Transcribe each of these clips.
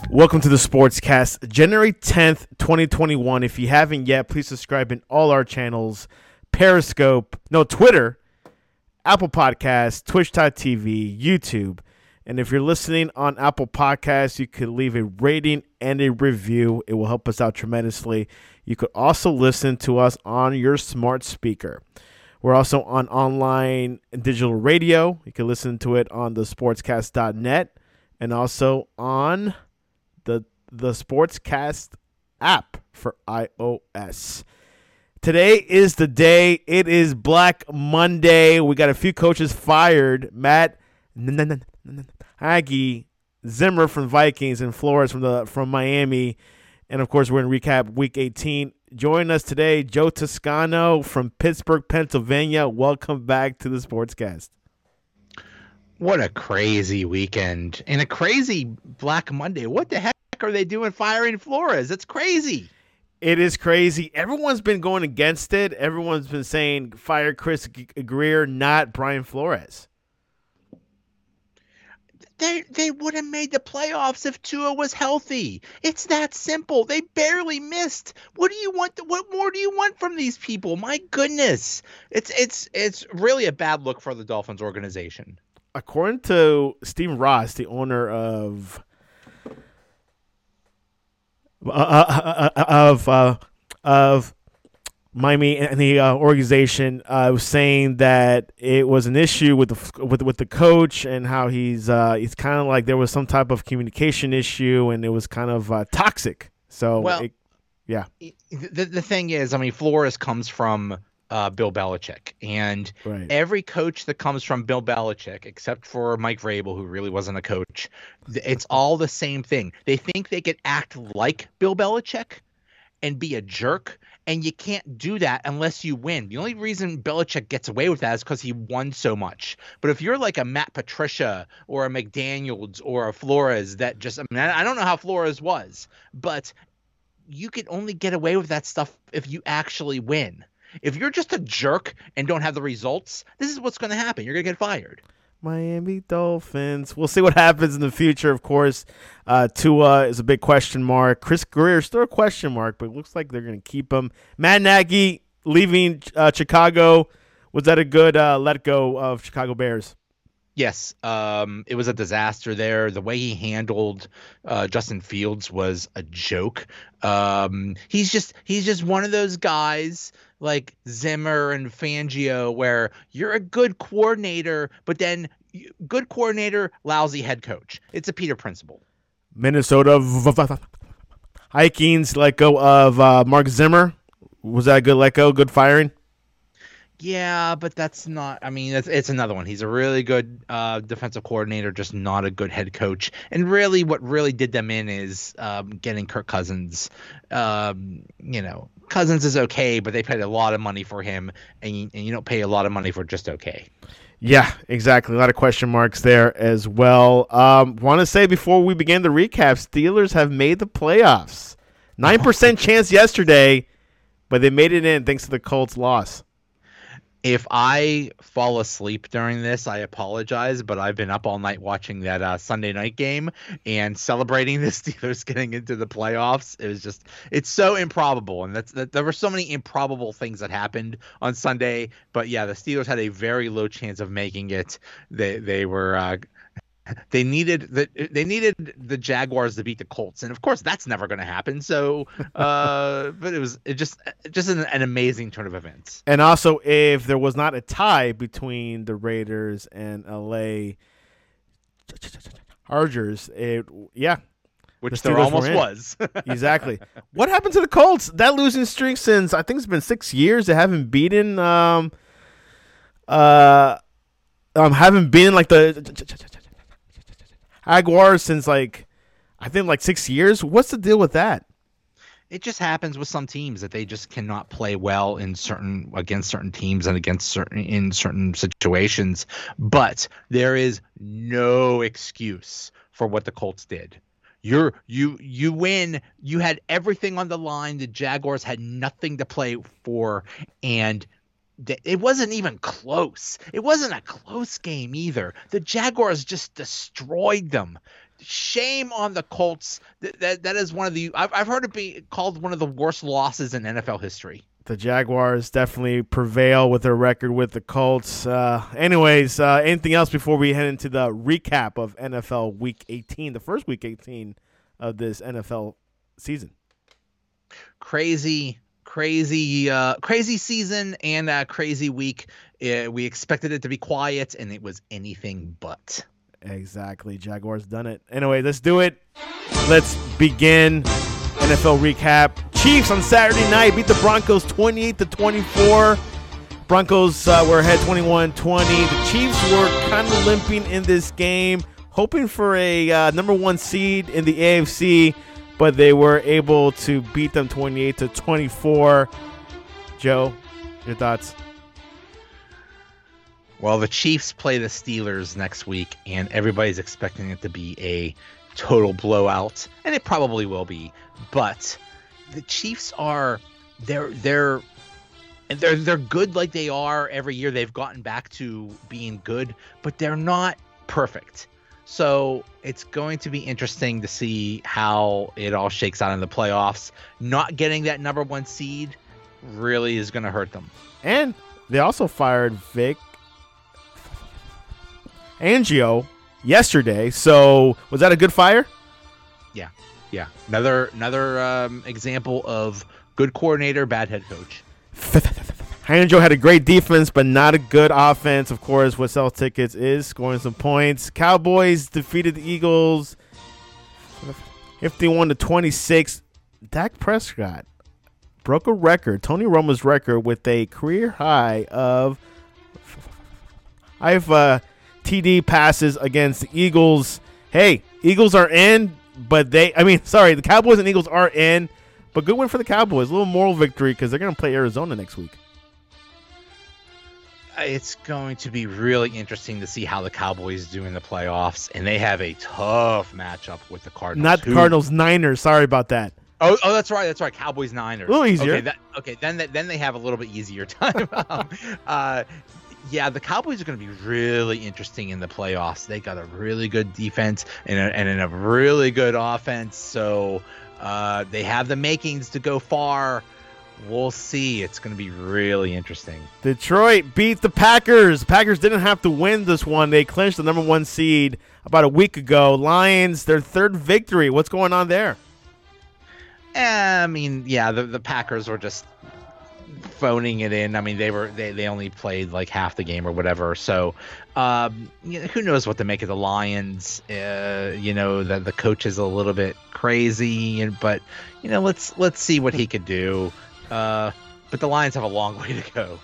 Welcome to the Sportscast, January 10th, 2021. If you haven't yet, please subscribe in all our channels, Twitter, Apple Podcasts, Twitch.tv, YouTube. And if you're listening on Apple Podcasts, you could leave a rating and a review. It will help us out tremendously. You could also listen to us on your smart speaker. We're also on online digital radio. You can listen to it on the sportscast.net and also on the Sportscast app for iOS. Today is the day. It is Black Monday. We got a few coaches fired. Matt Nagy, Zimmer from Vikings, and Flores from Miami. And, of course, we're going to recap Week 18. Joining us today, Joe Toscano from Pittsburgh, Pennsylvania. Welcome back to the Sportscast. What a crazy weekend and a crazy Black Monday. What the heck are they doing firing Flores? It's crazy. It is crazy. Everyone's been going against it. Everyone's been saying fire Chris Grier, not Brian Flores. They would have made the playoffs if Tua was healthy. It's that simple. They barely missed. What do you want? What more do you want from these people? My goodness. It's really a bad look for the Dolphins organization. According to Steve Ross, the owner of Miami and the organization, was saying that it was an issue with the coach and how he's kind of like there was some type of communication issue and it was kind of toxic. So, the thing is, I mean, Flores comes from Bill Belichick, and right. Every coach that comes from Bill Belichick, except for Mike Vrabel, who really wasn't a coach, it's all the same thing. They think they could act like Bill Belichick and be a jerk, and you can't do that unless you win. The only reason Belichick gets away with that is because he won so much. But if you're like a Matt Patricia or a McDaniels or a Flores that just, I mean, I don't know how Flores was, but you can only get away with that stuff if you actually win. If you're just a jerk and don't have the results, this is what's going to happen. You're going to get fired. Miami Dolphins. We'll see what happens in the future, of course. Tua is a big question mark. Chris Grier is still a question mark, but it looks like they're going to keep him. Matt Nagy leaving Chicago. Was that a good let go of Chicago Bears? Yes, it was a disaster there. The way he handled Justin Fields was a joke. He's just one of those guys like Zimmer and Fangio where you're a good coordinator, but then good coordinator, lousy head coach. It's a Peter principle. Minnesota Vikings let go of Mark Zimmer. Was that a good let go, good firing? Yeah, but that's not – I mean, it's another one. He's a really good defensive coordinator, just not a good head coach. And really what really did them in is getting Kirk Cousins. Cousins is okay, but they paid a lot of money for him, and you don't pay a lot of money for just okay. Yeah, exactly. A lot of question marks there as well. Want to say before we begin the recap, Steelers have made the playoffs. 9% chance yesterday, but they made it in thanks to the Colts' loss. If I fall asleep during this, I apologize, but I've been up all night watching that Sunday night game and celebrating the Steelers getting into the playoffs. It's so improbable. And there were so many improbable things that happened on Sunday. But yeah, the Steelers had a very low chance of making it. They needed the Jaguars to beat the Colts, and of course that's never going to happen. So, but it was just an amazing turn of events. And also, if there was not a tie between the Raiders and LA Chargers, which there almost was. Exactly. What happened to the Colts? That losing streak since I think it's been 6 years. They haven't beaten like the Jaguars since I think 6 years. What's the deal with that? It just happens with some teams that they just cannot play well against certain teams and in certain situations. But there is no excuse for what the Colts did. You win. You had everything on the line. The Jaguars had nothing to play for, and it wasn't even close. It wasn't a close game either. The Jaguars just destroyed them. shame on the Colts. That is one of the I've heard it be called one of the worst losses in NFL history. The Jaguars definitely prevail with their record with the Colts. Anyways, anything else before we head into the recap of NFL Week 18, the first Week 18 of this NFL season? Crazy season and a crazy week. We expected it to be quiet, and it was anything but. Exactly. Jaguars done it. Anyway, let's do it. Let's begin. NFL recap. Chiefs on Saturday night beat the Broncos 28-24. Broncos were ahead 21-20. The Chiefs were kind of limping in this game, hoping for a number one seed in the AFC, but they were able to beat them 28-24. Joe, your thoughts? Well, the Chiefs play the Steelers next week, and everybody's expecting it to be a total blowout, and it probably will be. But the Chiefs are they're good like they are every year. They've gotten back to being good, but they're not perfect. So it's going to be interesting to see how it all shakes out in the playoffs. Not getting that number one seed really is going to hurt them. And they also fired Vic Fangio yesterday. So was that a good fire? Yeah. Another example of good coordinator, bad head coach. Fangio had a great defense, but not a good offense. Of course, what sells tickets is scoring some points. Cowboys defeated the Eagles 51-26. Dak Prescott broke a record, Tony Romo's record, with a career high of TD passes against the Eagles. Hey, Eagles are in, but the Cowboys and Eagles are in, but good win for the Cowboys. A little moral victory because they're going to play Arizona next week. It's going to be really interesting to see how the Cowboys do in the playoffs, and they have a tough matchup with the Cardinals. Not the Cardinals, Niners. Sorry about that. Oh, that's right. Cowboys, Niners. A little easier. Okay, then they have a little bit easier time. Yeah, the Cowboys are going to be really interesting in the playoffs. They got a really good defense and a really good offense, so they have the makings to go far. We'll see. It's going to be really interesting. Detroit beat the Packers. Packers didn't have to win this one. They clinched the number one seed about a week ago. Lions, their third victory. What's going on there? The Packers were just phoning it in. They only played like half the game or whatever. So, who knows what to make of the Lions? The coach is a little bit crazy, but let's see what he could do. But the Lions have a long way to go.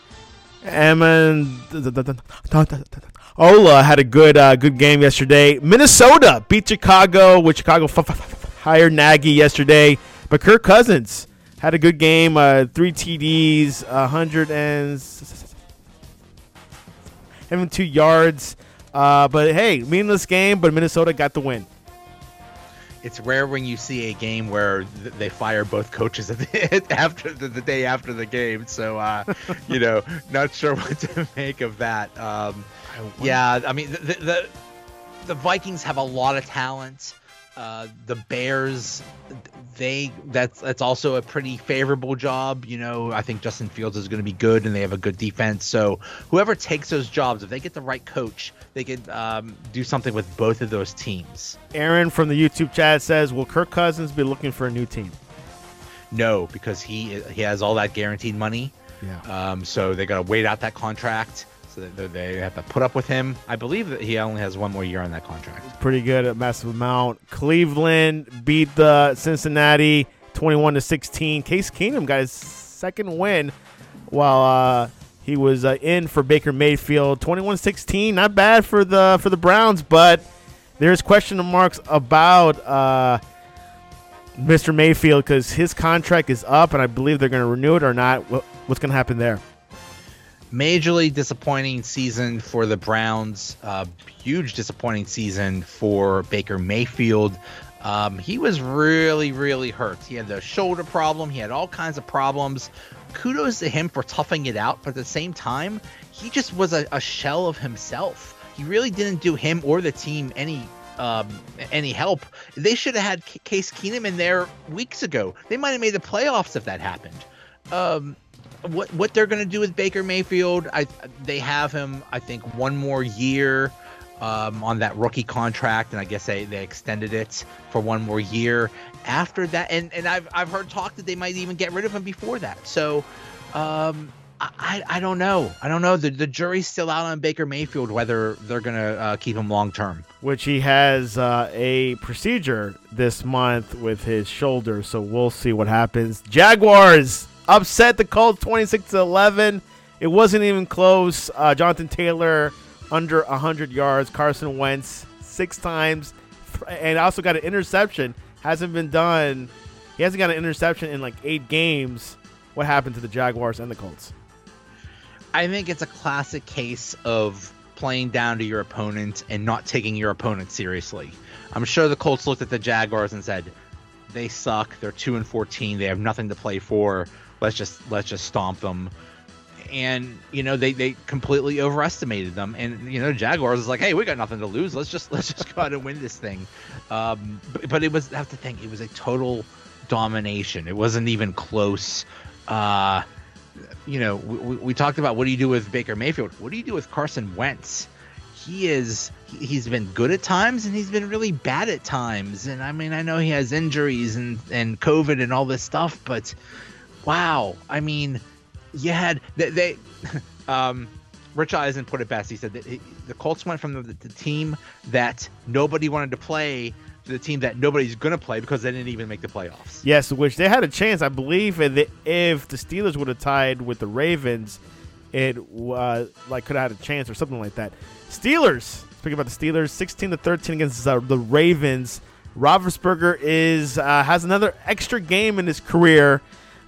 Ola had a good game yesterday. Minnesota beat Chicago, with Chicago hired Nagy yesterday. But Kirk Cousins had a good game, 3 TDs, 172 yards. But hey, meaningless game, but Minnesota got the win. It's rare when you see a game where they fire both coaches after the day after the game. So, not sure what to make of that. The Vikings have a lot of talent. The Bears, that's also a pretty favorable job. I think Justin Fields is going to be good, and they have a good defense. So whoever takes those jobs, if they get the right coach, they could do something with both of those teams. Aaron from the YouTube chat says, will Kirk Cousins be looking for a new team? No, because he has all that guaranteed money. Yeah. So they got to wait out that contract. So they have to put up with him. I believe that he only has one more year on that contract. Pretty good, a massive amount. Cleveland beat the Cincinnati 21-16. Case Keenum got his second win while he was in for Baker Mayfield. 21-16, not bad for the Browns, but there's question marks about Mr. Mayfield because his contract is up, and I believe they're going to renew it or not. What's going to happen there? Majorly disappointing season for the Browns. Huge disappointing season for Baker Mayfield. He was really, really hurt. He had the shoulder problem. He had all kinds of problems. Kudos to him for toughing it out. But at the same time, he just was a shell of himself. He really didn't do him or the team any any help. They should have had Case Keenum in there weeks ago. They might have made the playoffs if that happened. What they're going to do with Baker Mayfield, they have him, I think, one more year on that rookie contract, and I guess they extended it for one more year after that. And I've heard talk that they might even get rid of him before that. So I don't know. I don't know. The jury's still out on Baker Mayfield whether they're going to keep him long term. Which he has a procedure this month with his shoulder, so we'll see what happens. Jaguars upset the Colts 26-11. It wasn't even close. Jonathan Taylor under 100 yards. Carson Wentz 6 times, and also got an interception. Hasn't been done. He hasn't got an interception in like 8 games. What happened to the Jaguars and the Colts? I think it's a classic case of playing down to your opponent and not taking your opponent seriously. I'm sure the Colts looked at the Jaguars and said, they suck. They're 2-14. They have nothing to play for. Let's just stomp them. And, they completely overestimated them. And, Jaguars is like, hey, we got nothing to lose. Let's just go out and win this thing. But it was, I have to think, it was a total domination. It wasn't even close. We talked about what do you do with Baker Mayfield? What do you do with Carson Wentz? He's been good at times and he's been really bad at times. And I mean, I know he has injuries and COVID and all this stuff, but wow. I mean, you had they Rich Eisen put it best. He said that the Colts went from the team that nobody wanted to play to the team that nobody's going to play because they didn't even make the playoffs. Yes, which they had a chance, I believe, if the Steelers would have tied with the Ravens, it could have had a chance or something like that. Steelers, speaking about the Steelers, 16-13 against the Ravens. Roethlisberger has another extra game in his career.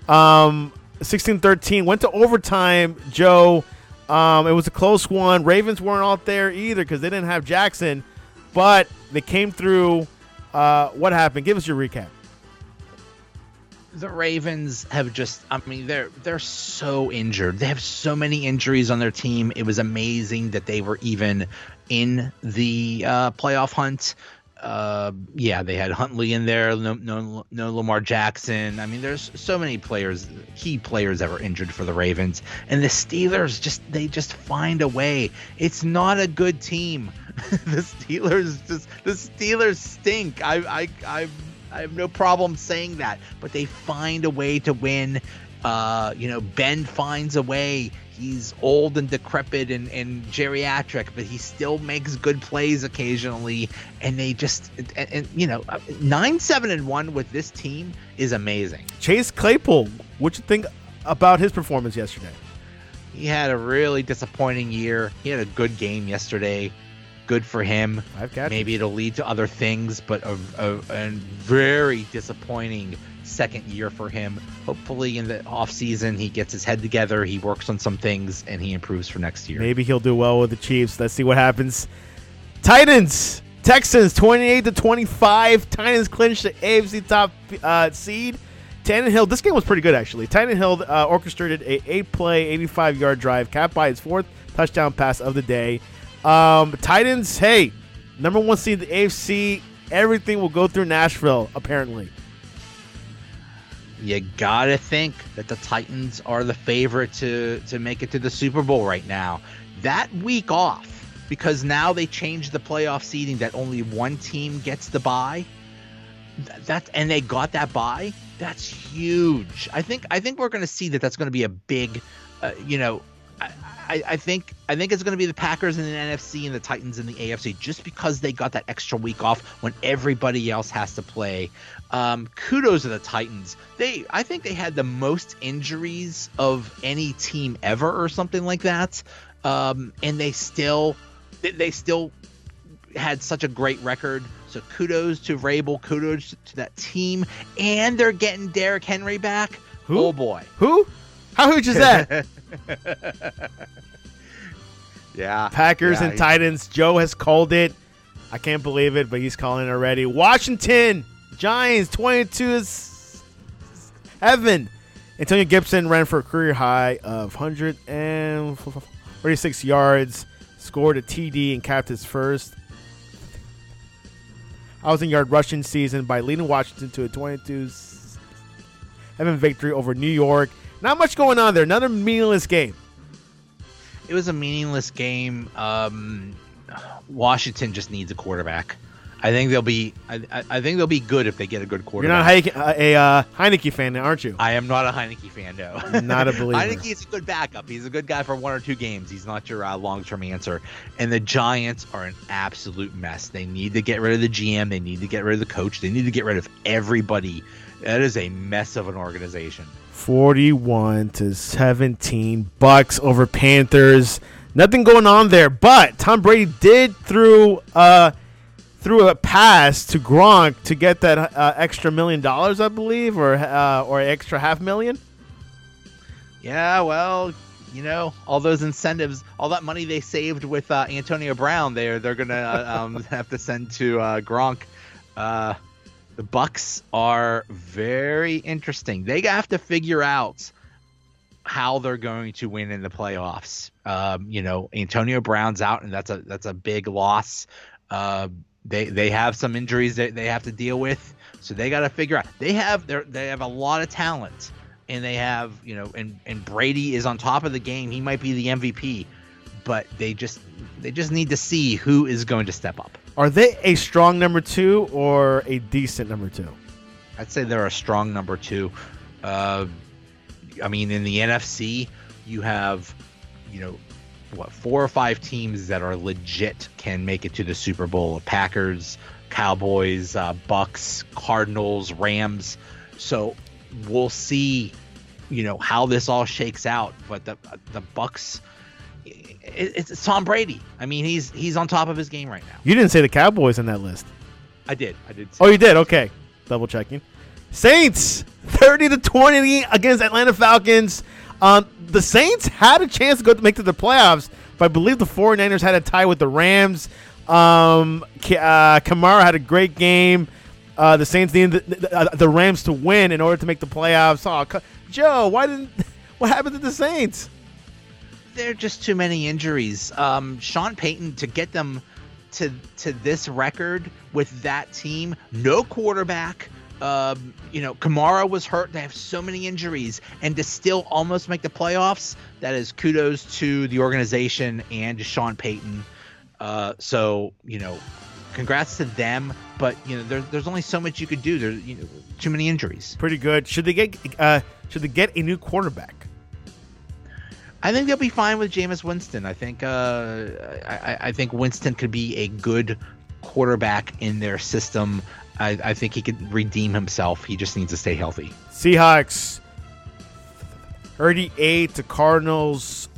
16-13, went to overtime, Joe. It was a close one. Ravens weren't out there either because they didn't have Jackson, but they came through. What happened? Give us your recap. The Ravens have they're so injured. They have so many injuries on their team. It was amazing that they were even in the playoff hunt. They had Huntley in there. No Lamar Jackson. I mean, there's so many key players that were injured for the Ravens, and the Steelers just find a way. It's not a good team. The Steelers stink. I have no problem saying that, but they find a way to win. Ben finds a way. He's old and decrepit and geriatric, but he still makes good plays occasionally. And they 9-7-1 with this team is amazing. Chase Claypool, what you think about his performance yesterday? He had a really disappointing year. He had a good game yesterday. Good for him. Maybe it'll lead to other things, but a very disappointing second year for him. Hopefully in the offseason he gets his head together, he works on some things, and he improves for next year. Maybe he'll do well with the Chiefs. Let's see what happens. Texans 28-25. Titans clinch the AFC top seed. Tannehill, this game was pretty good actually. Tannehill orchestrated a 8-play, 85-yard drive, capped by his 4th touchdown pass of the day. Titans, hey, number 1 seed in the AFC. Everything will go through Nashville, apparently. You gotta think that the Titans are the favorite to make it to the Super Bowl right now. That week off, because now they changed the playoff seeding that only one team gets the bye. And they got that bye. That's huge. I think we're going to see that's going to be a big, I think it's going to be the Packers in the NFC and the Titans in the AFC just because they got that extra week off when everybody else has to play. Kudos to the Titans. I think they had the most injuries of any team ever or something like that. And they still had such a great record. So kudos to Vrabel, kudos to that team, and they're getting Derrick Henry back. Who? Oh boy. Who? How huge is that? Yeah. Packers and Titans. Joe has called it. I can't believe it, but he's calling it already. Washington Giants 22-7. Antonio Gibson ran for a career high of 146 yards, scored a TD, and capped his first 1,000-yard rushing season by leading Washington to a 22-7 victory over New York. Not much going on there. Another meaningless game. It was a meaningless game. Washington just needs a quarterback. I think they'll be. I think they'll be good if they get a good quarterback. You're not a Heineke fan, aren't you? I am not a Heineke fan, no. Not a believer. Heineke is a good backup. He's a good guy for 1 or 2 games. He's not your long-term answer. And the Giants are an absolute mess. They need to get rid of the GM. They need to get rid of the coach. They need to get rid of everybody. That is a mess of an organization. 41-17 Bucks over Panthers. Nothing going on there, but Tom Brady did threw a pass to Gronk to get that extra $1 million, I believe, or extra $500,000. Yeah, well, all those incentives, all that money they saved with Antonio Brown, they're gonna have to send to Gronk. The Bucks are very interesting. They have to figure out how they're going to win in the playoffs. Antonio Brown's out, and that's a big loss. They have some injuries that they have to deal with, so they got to figure out. They have a lot of talent, and they have and Brady is on top of the game. He might be the MVP, but they just need to see who is going to step up. Are they a strong number 2 or a decent number 2? I'd say they're a strong number 2. In the NFC, you have 4 or 5 teams that are legit can make it to the Super Bowl. Packers, Cowboys, Bucks, Cardinals, Rams. So we'll see, how this all shakes out. But the Bucks, it's Tom Brady. I mean, he's on top of his game right now. You didn't say the Cowboys on that list. I did. Oh, you did? Okay. Double checking. Saints 30-20 against Atlanta Falcons. The Saints had a chance to make to the playoffs, but I believe the 49ers had a tie with the Rams. Kamara had a great game. The Saints needed the Rams to win in order to make the playoffs. Oh, Joe, what happened to the Saints? There are just too many injuries. Sean Payton, to get them to this record with that team, no quarterback. Kamara was hurt. They have so many injuries, and to still almost make the playoffs, that is kudos to the organization and to Sean Payton. Congrats to them. But there's only so much you could do. There's too many injuries. Pretty good. Should they get a new quarterback? I think they'll be fine with Jameis Winston. I think I think Winston could be a good quarterback in their system. I think he could redeem himself. He just needs to stay healthy. Seahawks 38 to Cardinals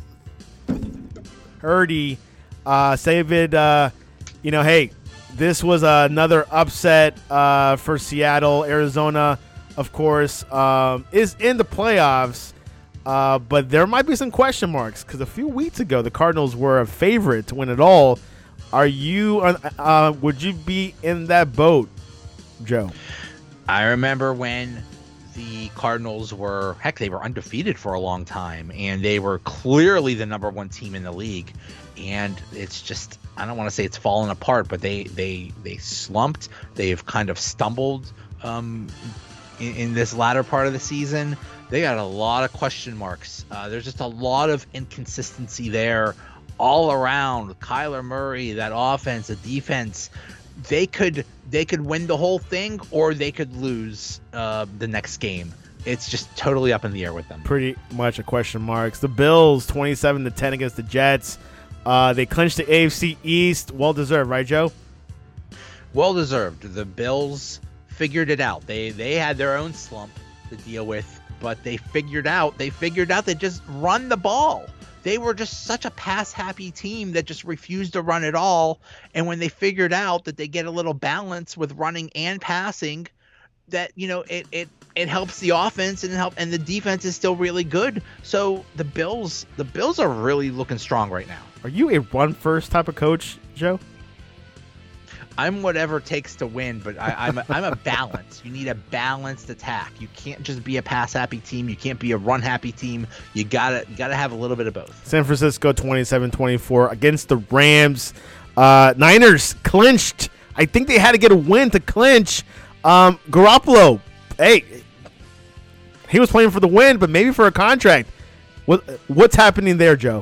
30. David, hey, this was another upset for Seattle. Arizona, of course, is in the playoffs. But there might be some question marks because a few weeks ago the Cardinals were a favorite to win it all. Would you be in that boat, Joe? I remember when the Cardinals they were undefeated for a long time, and they were clearly the number 1 team in the league. And it's just, I don't want to say it's fallen apart, but they slumped. They've kind of stumbled in this latter part of the season. They got a lot of question marks. There's just a lot of inconsistency there all around. Kyler Murray, that offense, the defense, they could win the whole thing, or they could lose the next game. It's just totally up in the air with them. Pretty much a question marks. The Bills 27-10 against the Jets. They clinched the AFC East. Well deserved, right, Joe? Well deserved. The Bills figured it out. They had their own slump to deal with, but they figured out they just run the ball. They were just such a pass-happy team that just refused to run at all. And when they figured out that they get a little balance with running and passing, that it helps the offense and the defense is still really good. So the Bills are really looking strong right now. Are you a run-first type of coach, Joe? I'm whatever it takes to win, but I'm a balance. You need a balanced attack. You can't just be a pass-happy team. You can't be a run-happy team. You gotta have a little bit of both. San Francisco 27-24 against the Rams. Niners clinched I think they had to get a win to clinch. Garoppolo, hey, he was playing for the win, but maybe for a contract. What's happening there, Joe?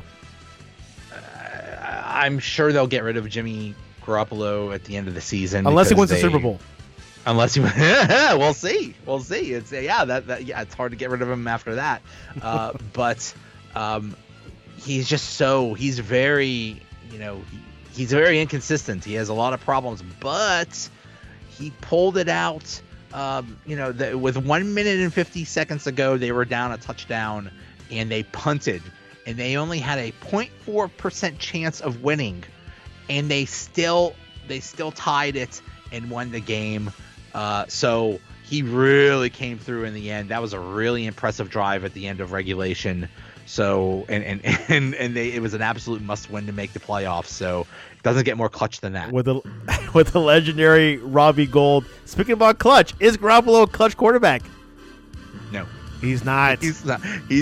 I'm sure they'll get rid of Jimmy Garoppolo at the end of the season, unless he wins the Super Bowl. Unless he, we'll see. It's it's hard to get rid of him after that. But he's very, he's very inconsistent. He has a lot of problems, but he pulled it out. With 1 minute and 50 seconds to go, they were down a touchdown and they punted, and they only had a 0.4% chance of winning, and they still tied it and won the game. So he really came through in the end. That was a really impressive drive at the end of regulation. So it was an absolute must-win to make the playoffs. So it doesn't get more clutch than that. With the legendary Robbie Gould. Speaking about clutch, is Garoppolo a clutch quarterback? No, he's not. He's not.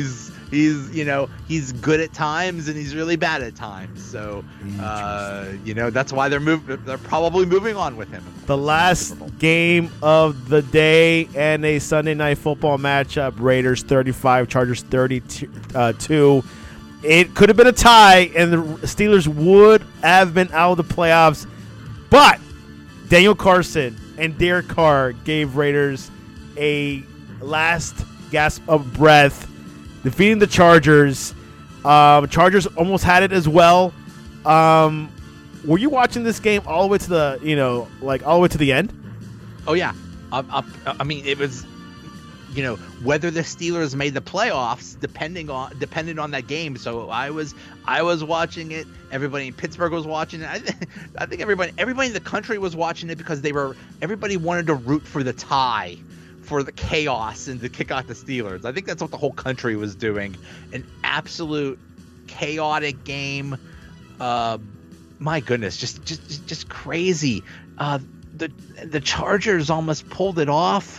He's good at times and he's really bad at times. So that's why they're probably moving on with him. The last game of the day and a Sunday Night Football matchup: Raiders 35, Chargers 32. It could have been a tie, and the Steelers would have been out of the playoffs. But Daniel Carlson and Derek Carr gave Raiders a last gasp of breath, defeating the Chargers. Chargers almost had it as well. Were you watching this game all the way to all the way to the end? Oh yeah. I mean, it was, whether the Steelers made the playoffs depended on that game. So I was watching it. Everybody in Pittsburgh was watching it. I think everybody in the country was watching it because everybody wanted to root for the tie, for the chaos, and to kick out the Steelers. I think that's what the whole country was doing. An absolute chaotic game. My goodness, just crazy. The Chargers almost pulled it off.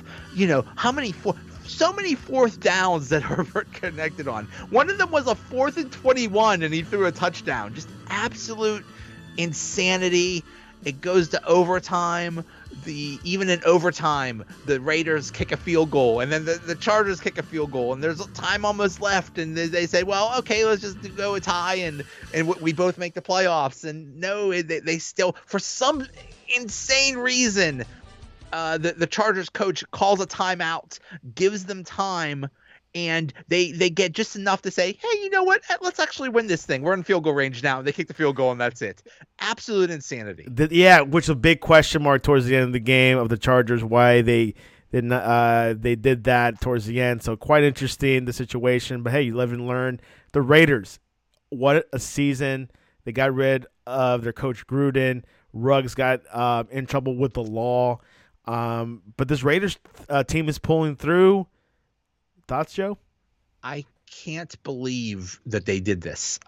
So many fourth downs that Herbert connected on. One of them was a 4th and 21, and he threw a touchdown. Just absolute insanity. It goes to overtime. Even in overtime, the Raiders kick a field goal, and then the Chargers kick a field goal, and there's time almost left, and they say, well, okay, let's just go a tie, and we both make the playoffs. And no, they still, for some insane reason, the Chargers coach calls a timeout, gives them time, and they get just enough to say, hey, you know what? Let's actually win this thing. We're in field goal range now. They kick the field goal, and that's it. Absolute insanity. Which is a big question mark towards the end of the game of the Chargers, why they did that towards the end. So quite interesting, the situation. But, hey, you live and learn. The Raiders, what a season. They got rid of their coach Gruden. Ruggs got in trouble with the law. But this Raiders team is pulling through. Thoughts, Joe? I can't believe that they did this.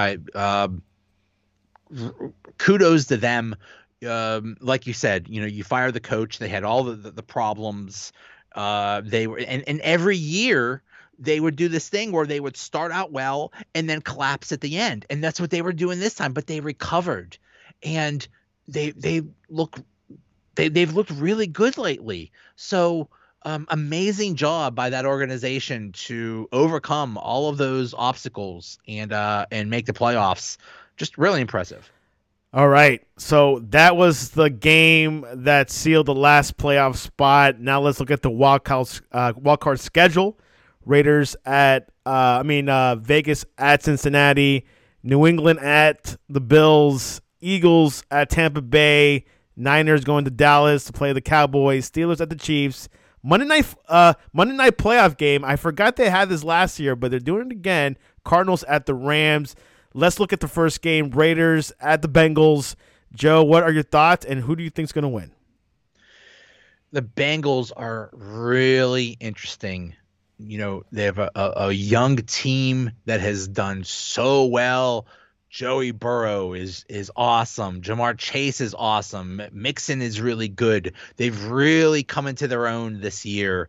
Kudos to them. Like you said, you fire the coach. They had all the problems. They were, and every year they would do this thing where they would start out well and then collapse at the end. And that's what they were doing this time, but they recovered, and they've looked really good lately. So, amazing job by that organization to overcome all of those obstacles and make the playoffs. Just really impressive. All right, so that was the game that sealed the last playoff spot. Now let's look at the wild card schedule. Raiders at Vegas at Cincinnati, New England at the Bills, Eagles at Tampa Bay, Niners going to Dallas to play the Cowboys, Steelers at the Chiefs. Monday night playoff game. I forgot they had this last year, but they're doing it again. Cardinals at the Rams. Let's look at the first game. Raiders at the Bengals. Joe, what are your thoughts, and who do you think is going to win? The Bengals are really interesting. They have a young team that has done so well. Joey Burrow is awesome. Jamar Chase is awesome. Mixon is really good. They've really come into their own this year.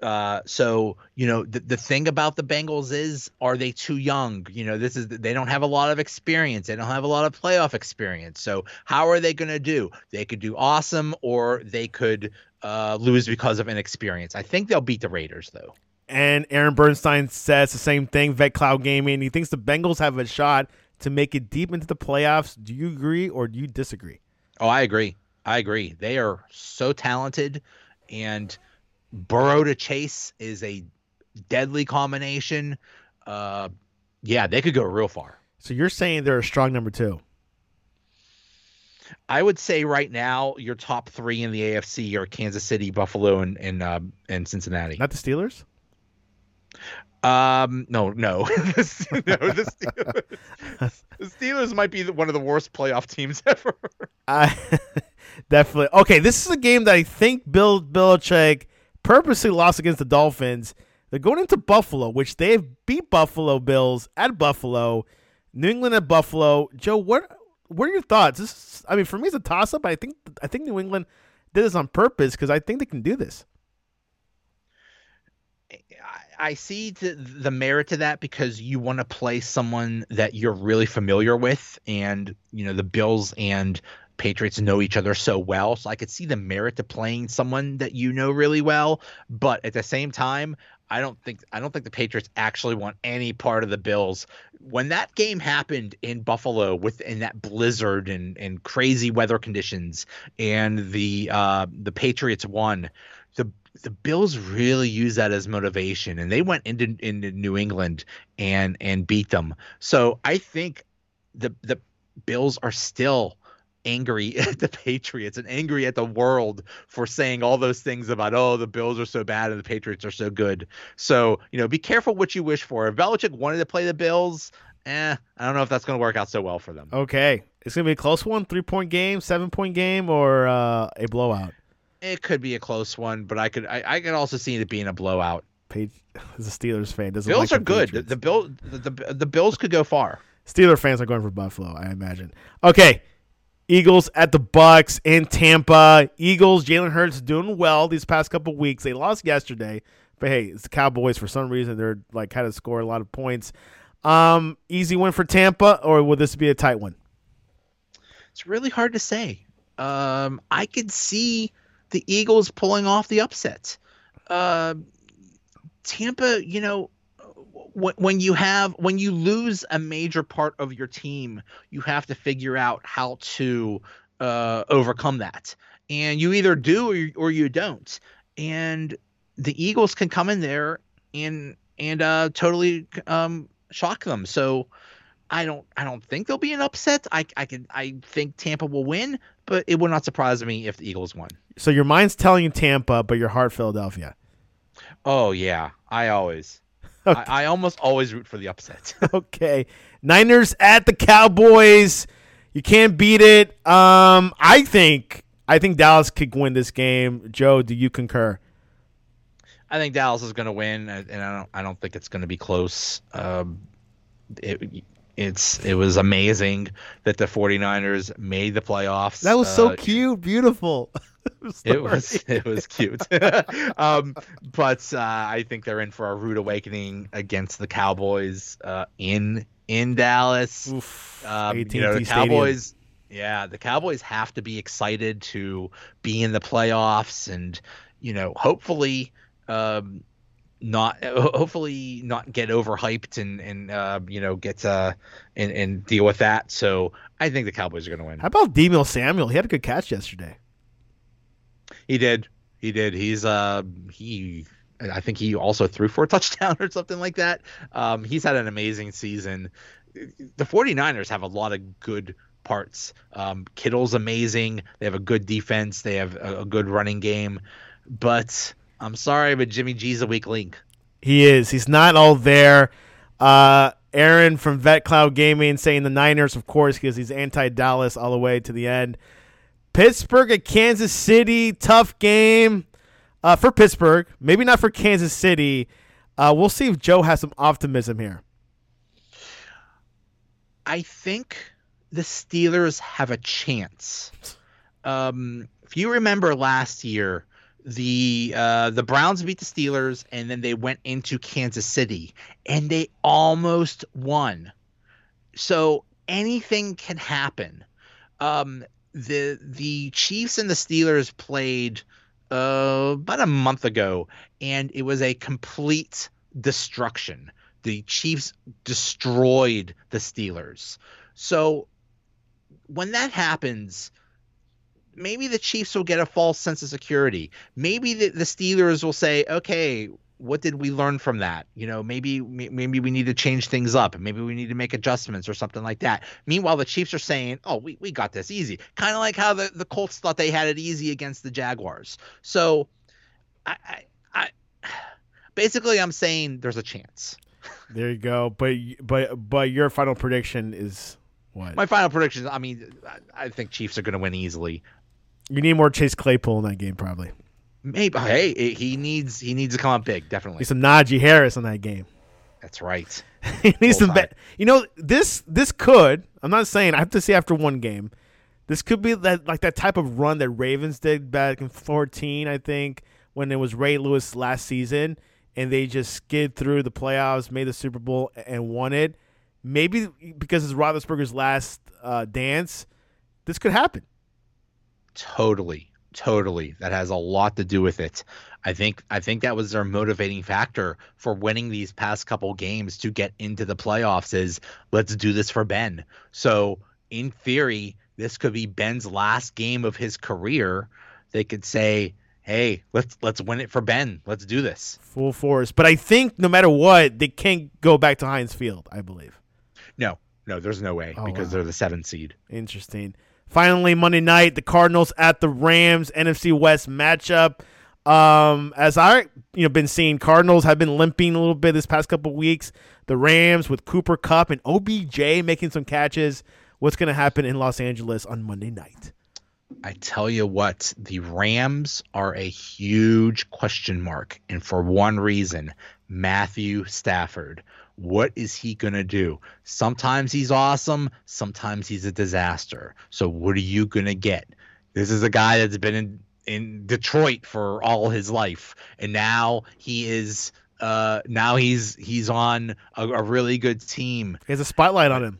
So, the thing about the Bengals is, are they too young? They don't have a lot of experience. They don't have a lot of playoff experience. So how are they going to do? They could do awesome, or they could lose because of inexperience. I think they'll beat the Raiders, though. And Aaron Bernstein says the same thing, Vet Cloud Gaming. He thinks the Bengals have a shot to make it deep into the playoffs. Do you agree or do you disagree? Oh, I agree. They are so talented, and Burrow to Chase is a deadly combination. Yeah, they could go real far. So you're saying they're a strong number 2? I would say right now your top 3 in the AFC are Kansas City, Buffalo, and Cincinnati. Not the Steelers? No. The Steelers might be one of the worst playoff teams ever. Definitely. Okay, this is a game that I think Bill Belichick purposely lost against the Dolphins. They're going into Buffalo, which they've beat Buffalo Bills at Buffalo, New England at Buffalo. Joe, what are your thoughts? For me, it's a toss-up. I think New England did this on purpose because I think they can do this. I see the merit to that because you want to play someone that you're really familiar with, and the Bills and Patriots know each other so well, so I could see the merit to playing someone that you know really well. But at the same time, I don't think the Patriots actually want any part of the Bills. When that game happened in Buffalo in that blizzard and crazy weather conditions, and the Patriots won, the Bills really used that as motivation, and they went into New England and beat them. So I think the Bills are still angry at the Patriots and angry at the world for saying all those things about, oh, the Bills are so bad and the Patriots are so good. So, be careful what you wish for. If Belichick wanted to play the Bills, I don't know if that's going to work out so well for them. Okay. It's going to be a close one, 3-point game, 7-point game, or a blowout? It could be a close one, but I could also see it being a blowout. As a Steelers fan, doesn't Bills like are good. The Bills could go far. Steelers fans are going for Buffalo, I imagine. Okay, Eagles at the Bucks in Tampa. Eagles, Jalen Hurts doing well these past couple weeks. They lost yesterday, but hey, it's the Cowboys. For some reason, they're had to score a lot of points. Easy win for Tampa, or will this be a tight one? It's really hard to say. I could see the Eagles pulling off the upset. Tampa, when you lose a major part of your team, you have to figure out how to overcome that. And you either do or you don't. And the Eagles can come in there and totally shock them. So I don't think there'll be an upset. I think Tampa will win, but it would not surprise me if the Eagles won. So your mind's telling you Tampa, but your heart Philadelphia. Oh yeah, I almost always root for the upset. Okay, Niners at the Cowboys. You can't beat it. I think Dallas could win this game. Joe, do you concur? I think Dallas is going to win, and I don't think it's going to be close. It was amazing that the 49ers made the playoffs. That was so cute, beautiful. It was cute. But I think they're in for a rude awakening against the Cowboys in Dallas. Oof, the Cowboys. Yeah, the Cowboys have to be excited to be in the playoffs, and hopefully not get overhyped and get and deal with that. So I think the Cowboys are going to win. How about Deebo Samuel? He had a good catch yesterday. He did. He's I think he also threw for a touchdown or something like that. He's had an amazing season. The 49ers have a lot of good parts. Kittle's amazing. They have a good defense. They have a good running game. But I'm sorry, but Jimmy G's a weak link. He is. He's not all there. Aaron from Vet Cloud Gaming saying the Niners, of course, because he's anti-Dallas all the way to the end. Pittsburgh at Kansas City, tough game for Pittsburgh. Maybe not for Kansas City. We'll see if Joe has some optimism here. I think the Steelers have a chance. If you remember last year, the Browns beat the Steelers, and then they went into Kansas City, and they almost won. So anything can happen. The Chiefs and the Steelers played about a month ago, and it was a complete destruction. The Chiefs destroyed the Steelers. So when that happens, maybe the Chiefs will get a false sense of security. Maybe the Steelers will say, okay, what did we learn from that? Maybe we need to change things up. Maybe we need to make adjustments or something like that. Meanwhile, the Chiefs are saying, oh, we got this easy. Kind of like how the Colts thought they had it easy against the Jaguars. So I basically I'm saying there's a chance. There you go. But your final prediction is what? My final prediction, I think Chiefs are going to win easily. You need more Chase Claypool in that game, probably. Maybe. Hey, he needs to come up big, definitely. Need some Najee Harris in that game. That's right. He needs some this could. I'm not saying I have to see after one game. This could be that type of run that Ravens did back in 2014, I think, when it was Ray Lewis last season, and they just skid through the playoffs, made the Super Bowl, and won it. Maybe because it's Roethlisberger's last dance, this could happen. Totally. That has a lot to do with it. I think that was their motivating factor for winning these past couple games to get into the playoffs is let's do this for Ben. So in theory, this could be Ben's last game of his career. They could say, hey, let's win it for Ben. Let's do this. Full force. But I think no matter what, they can't go back to Heinz Field, I believe. No, there's no way because they're the 7th seed. Interesting. Finally, Monday night, the Cardinals at the Rams, NFC West matchup. As I been seeing, Cardinals have been limping a little bit this past couple of weeks. The Rams with Cooper Kupp and OBJ making some catches. What's going to happen in Los Angeles on Monday night? I tell you what, the Rams are a huge question mark, and for one reason, Matthew Stafford. What is he going to do? Sometimes he's awesome. Sometimes he's a disaster. So what are you going to get? This is a guy that's been in Detroit for all his life. And now he's on a really good team. He has a spotlight on him.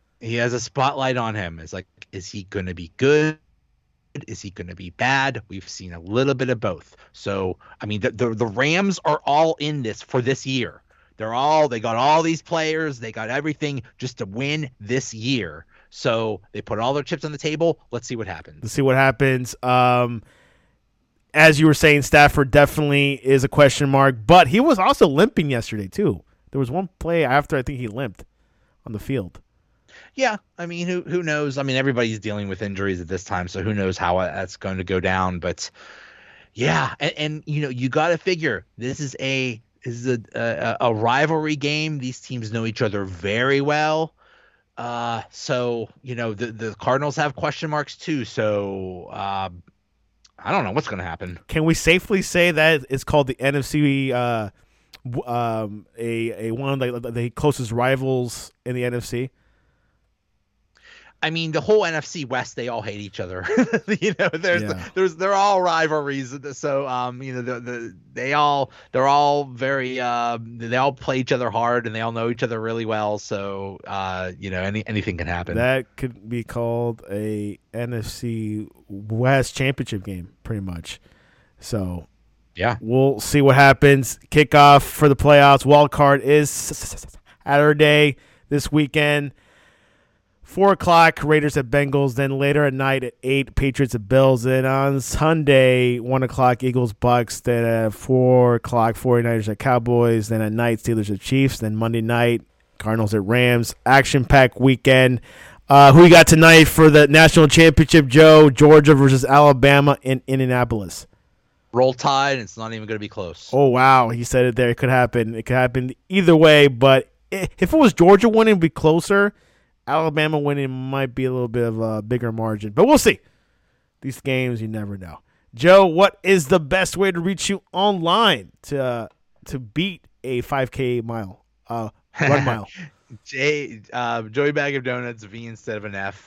It's like, is he going to be good? Is he going to be bad? We've seen a little bit of both. So, the Rams are all in this for this year. They got all these players. They got everything just to win this year. So they put all their chips on the table. Let's see what happens. As you were saying, Stafford definitely is a question mark, but he was also limping yesterday too. There was one play after I think he limped on the field. Yeah, who knows? Everybody's dealing with injuries at this time, so who knows how that's going to go down. But yeah, and you got to figure this is a rivalry game. These teams know each other very well. So the Cardinals have question marks too. So I don't know what's going to happen. Can we safely say that it's called the NFC? A one of the closest rivals in the NFC. The whole NFC West, they all hate each other. They're all rivalries. So, they all play each other hard and they all know each other really well. So, anything can happen. That could be called a NFC West championship game, pretty much. So, yeah, we'll see what happens. Kickoff for the playoffs. Wild card is Saturday this weekend. 4:00, Raiders at Bengals. Then later at night at 8, Patriots at Bills. Then on Sunday, 1:00, Eagles, Bucks. Then at 4:00, 49ers at Cowboys. Then at night, Steelers at Chiefs. Then Monday night, Cardinals at Rams. Action-packed weekend. Who you got tonight for the national championship, Joe? Georgia versus Alabama in Indianapolis. Roll Tide, it's not even going to be close. Oh, wow. He said it there. It could happen. It could happen either way. But if it was Georgia winning, it would be closer. Alabama winning might be a little bit of a bigger margin, but we'll see. These games, you never know. Joe, what is the best way to reach you online to beat a 5K run mile? Joey Bag of Donuts, V instead of an F.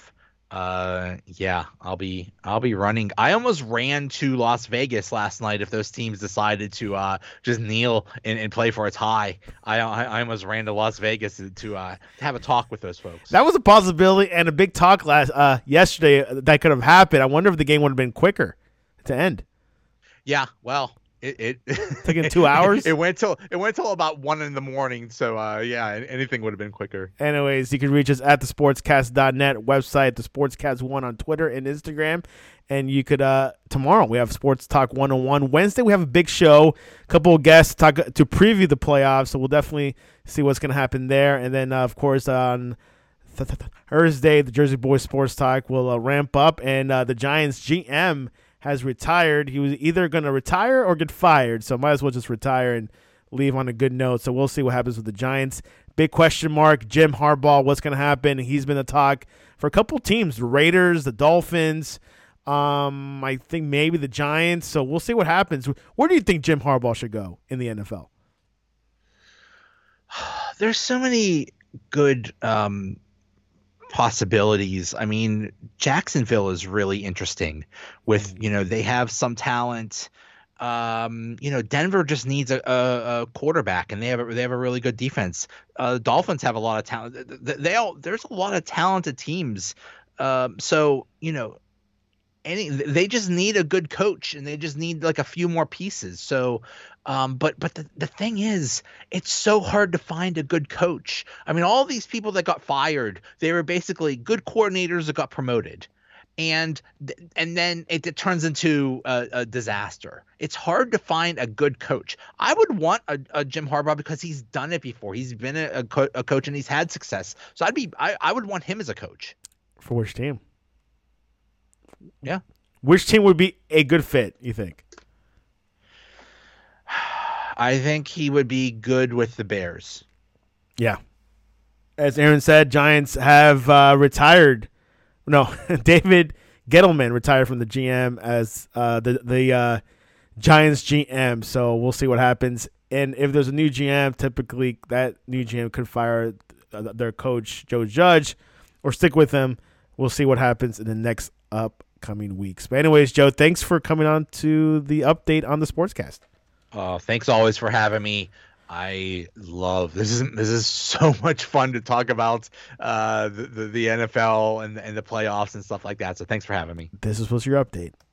Yeah, I'll be running. I almost ran to Las Vegas last night if those teams decided to just kneel and play for a tie. I almost ran to Las Vegas to have a talk with those folks. That was a possibility and a big talk yesterday that could have happened. I wonder if the game would have been quicker to end. Yeah, well, it taking 2 hours. It went till about 1 a.m. So yeah, anything would have been quicker. Anyways, you can reach us at thesportscast.net website, the Sportscast1 on Twitter and Instagram, and you could tomorrow we have Sports Talk 101. Wednesday we have a big show, a couple of guests to preview the playoffs. So we'll definitely see what's going to happen there, and then of course on Thursday the Jersey Boys Sports Talk will ramp up, and the Giants GM has retired. He was either going to retire or get fired, so might as well just retire and leave on a good note. So we'll see what happens with the Giants. Big question mark, Jim Harbaugh, what's going to happen? He's been the talk for a couple teams, the Raiders, the Dolphins, I think maybe the Giants. So we'll see what happens. Where do you think Jim Harbaugh should go in the NFL? There's so many good possibilities. I mean, Jacksonville is really interesting with, they have some talent. Denver just needs a quarterback, and they have a really good defense. Dolphins have a lot of talent. There's a lot of talented teams. So they just need a good coach, and they just need like a few more pieces. So, but the thing is, it's so hard to find a good coach. I mean, all these people that got fired, they were basically good coordinators that got promoted. And then it turns into a disaster. It's hard to find a good coach. I would want a Jim Harbaugh because he's done it before. He's been a coach and he's had success. So I would want him as a coach. For which team? Yeah. Which team would be a good fit, you think? I think he would be good with the Bears. Yeah. As Aaron said, Giants have retired. No, David Gettleman retired from the GM as the Giants GM. So we'll see what happens. And if there's a new GM, typically that new GM could fire their coach, Joe Judge, or stick with him. We'll see what happens in the next upcoming weeks. But anyways, Joe, thanks for coming on to the update on the Sportscast. Thanks always for having me. I love this. Is so much fun to talk about the NFL and the playoffs and stuff like that. So thanks for having me. This was your update.